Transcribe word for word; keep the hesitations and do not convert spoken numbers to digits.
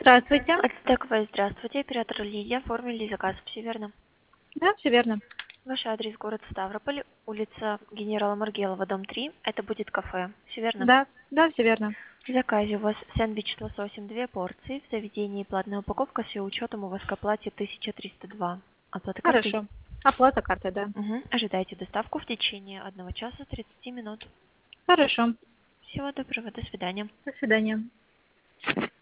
Здравствуйте. Ацтековая, здравствуйте. Оператор Лидия. Оформили заказ. Все верно? Да, все верно. Ваш адрес город Ставрополь, улица Генерала Маргелова, дом три. Это будет кафе. Все верно? Да, да, все верно. В заказе у вас сэндвич с лососем две порции. В заведении платная упаковка с ее учетом у вас к оплате тысяча триста два. Оплата картой? Хорошо. Оплата картой, да. Угу. Ожидайте доставку в течение одного часа тридцати минут. Хорошо. Всего доброго. До свидания. До свидания.